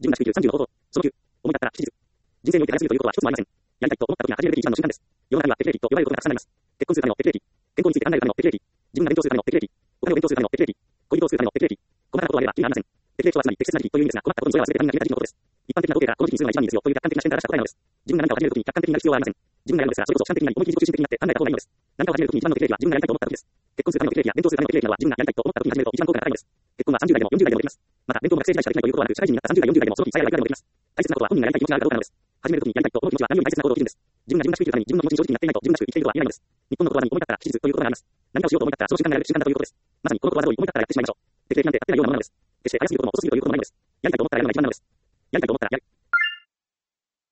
自分が低い30の方法。その9、思い立ったら吉日。人生においてやりすぎるということは一つもありません。やりたいと思った時が始めるべき一番の瞬間です。世の中には適齢期と呼ばれることがたくさんあります。結婚するための適齢期。健康について考えるための適齢期。自分が勉強するための適齢期。お金を勉強するための適齢期。恋人をするための適齢期。細かなことはあれば意味ありません。適齢期とはつまり適切な時期という意味ですが、困ったことにそれは全て他人が決めた時期のことです。一般的な統計からこの時期にするのが一番いいですよという客観的な視点から出した答えなのです。自分が何かを始めるときに客観的になる必要はありません。自分がやるのですが、それこそ主観的になり、思い切り自己中心的になって考えた方がいいのです。何かを始めるときに一番の適齢期は自分がやりたいと思ったときです。結婚するための適齢期や勉強するための適齢期などは自分がやりたいと思ったときに始めると一番効果が高いのです。結婚は30代でも40代でもできます。また、勉強も学生時代しかできないということはなく、社会人になった30代、40代でもその時さえやりたいでもできます。大切なことは本人がやりたい気持ちがあるかどうかなのです。始めるときにやりたいと思う気持ちは何より大切なことを生きるんです。自分が低いというために自分の気持ちに正直になっていないと自分らしく生きているとは言えないのです。日本の言葉に思い立ったら吉日ということがあります。何かをしようと思い立ったらその瞬間がやる瞬間だということです。まさにこのことわざ通り思い立ったらやってしまいましょう。適齢期なんて合ってないようなものなのです。決して早すぎることも遅すぎるということもないのです。やりたいと思ったらやるのが一番なのです。やりたいと思ったらやる。